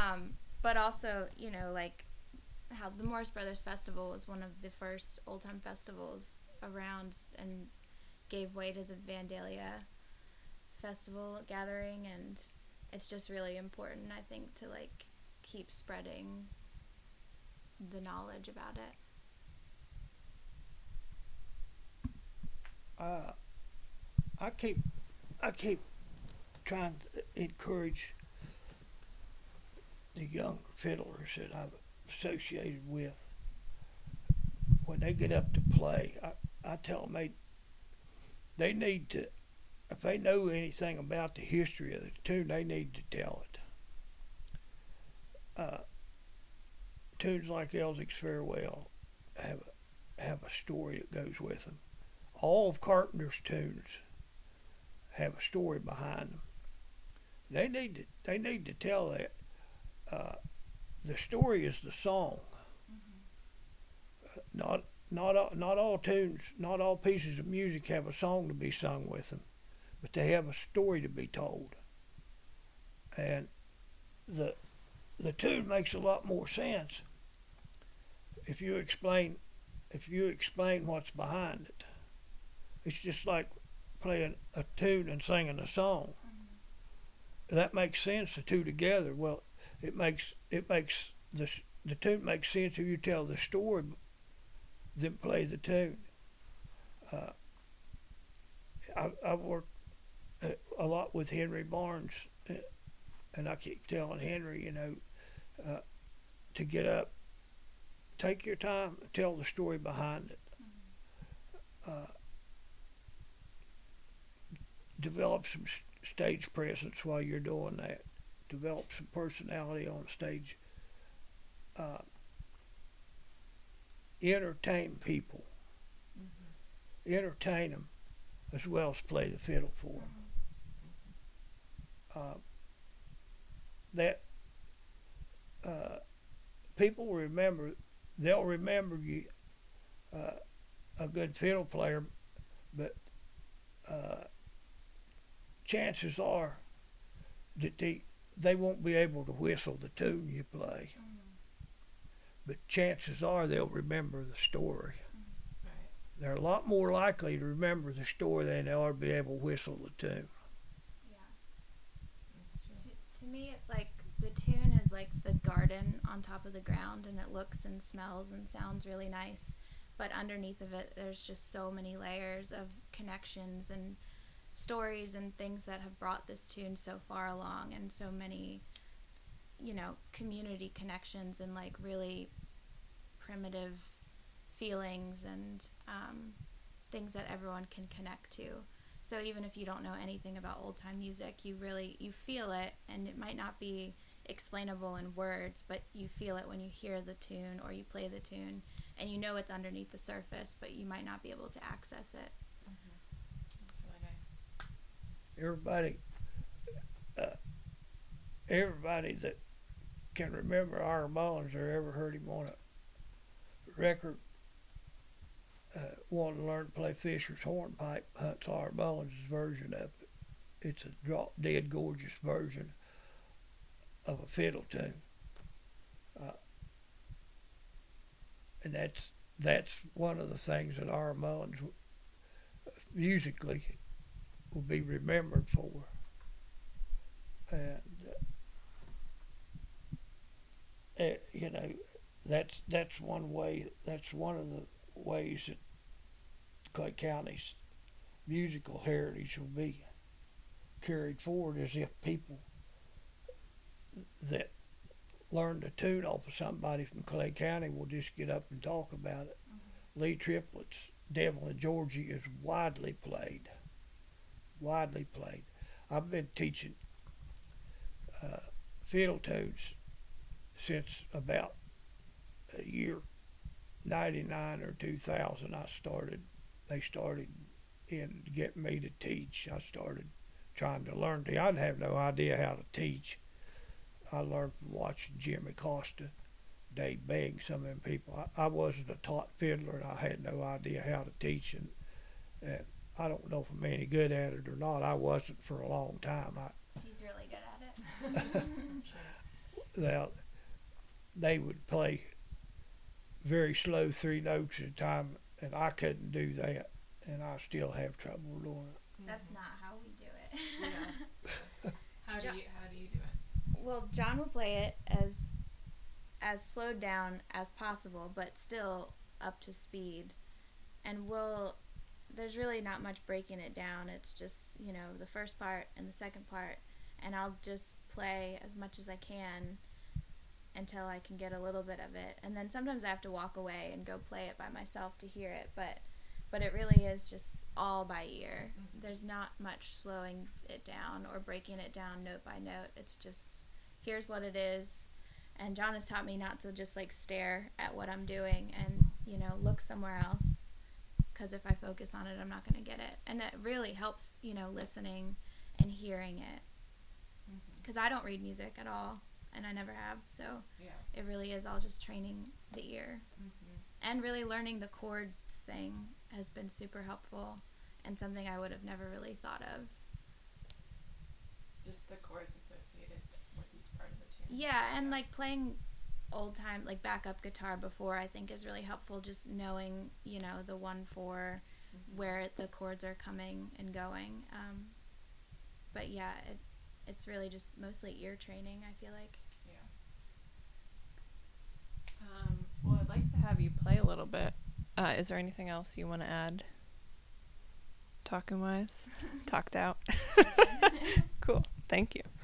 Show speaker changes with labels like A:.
A: But also, like how the Morris Brothers Festival was one of the first old time festivals around and gave way to the Vandalia Festival gathering, and it's just really important, I think, to like keep spreading the knowledge about it.
B: Uh, I keep I keep trying to encourage the young fiddlers that I've associated with when they get up to play. I tell them they need to, if they know anything about the history of the tune, they need to tell it. Uh, Tunes like Elsing's Farewell have have a story that goes with them. All of Carpenter's tunes have a story behind them. They need to tell that. Uh, the story is the song. Not not all tunes, not all pieces of music have a song to be sung with them, but they have a story to be told. And the the tune makes a lot more sense if you explain what's behind it. It's just like playing a tune and singing a song. That makes sense, the two together. Well, it makes the tune makes sense if you tell the story, then play the tune. Uh, I've worked a lot with Henry Barnes, and I keep telling Henry, uh, to get up, take your time, tell the story behind it. Uh, Develop some stage presence while you're doing that. Develop some personality on stage. Uh, Entertain people. Entertain them as well as play the fiddle for them. Uh, that uh, People remember, they'll remember you, uh, a good fiddle player, but uh, chances are that they won't be able to whistle the tune you play, but chances are they'll remember the story.
A: Right.
B: They're a lot more likely to remember the story than they are to be able to whistle the tune.
A: Yeah. To me, it's like the tune is like the garden on top of the ground, and it looks and smells and sounds really nice. But underneath of it, there's just so many layers of connections and stories and things that have brought this tune so far along, and so many, community connections and like really primitive feelings and things that everyone can connect to. So even if you don't know anything about old time music, you feel it, and it might not be explainable in words, but you feel it when you hear the tune or you play the tune, and you know it's underneath the surface, but you might not be able to access it.
C: That's really nice.
B: Everybody, uh, everybody that can remember Ira Mullins or ever heard him on a record, wanting to learn to play Fisher's hornpipe, hunts Ira Mullins' version of it. It's a drop dead gorgeous version of a fiddle tune, uh, and that's one of the things that Ira Mullins musically will be remembered for. And you know, that's one way. That's one of the ways that Clay County's musical heritage will be carried forward, as if people that learned a tune off of somebody from Clay County will just get up and talk about it. Lee Triplets, Devil in Georgia is widely played. Widely played. I've been teaching uh, fiddle tunes since about a year 99 or 2000. They started in getting me to teach. I started trying to learn. I didn't have no idea how to teach. I learned from watching Jimmy Costa, Dave Begg, some of them people. I wasn't a taught fiddler, and I had no idea how to teach. And I don't know if I'm any good at it or not. I wasn't for a long time.
A: He's really good at it.
C: I'm sure.
B: they would play very slow 3 notes at a time, and I couldn't do that, and I still have trouble doing it.
A: That's not how we do it.
C: Yeah. How do
A: Jo-
C: you do it?
A: Well, John will play it as slowed down as possible, but still up to speed. And there's really not much breaking it down. It's just, the first part and the second part, and I'll just play as much as I can until I can get a little bit of it. And then sometimes I have to walk away and go play it by myself to hear it, but it really is just all by ear.
C: Mhm.
A: There's not much slowing it down or breaking it down note by note. It's just, here's what it is. And John has taught me not to just stare at what I'm doing and, look somewhere else. Because if I focus on it, I'm not going to get it. And it really helps, listening and hearing it. Because I don't read music at all, and I never have. So
C: Yeah.
A: it really is all just training the ear. And really learning the chords thing has been super helpful and something I would have never really thought of.
C: Just the chords associated with each part of the tune.
A: Yeah, and playing old time backup guitar before, I think is really helpful, just knowing the 1/4 where the chords are coming and going. But yeah, it's really just mostly ear training, I feel like.
C: Yeah. Well, I'd like to have you play a little bit. Is there anything else you want to add? Talking wise? Talked out? Cool. Thank you.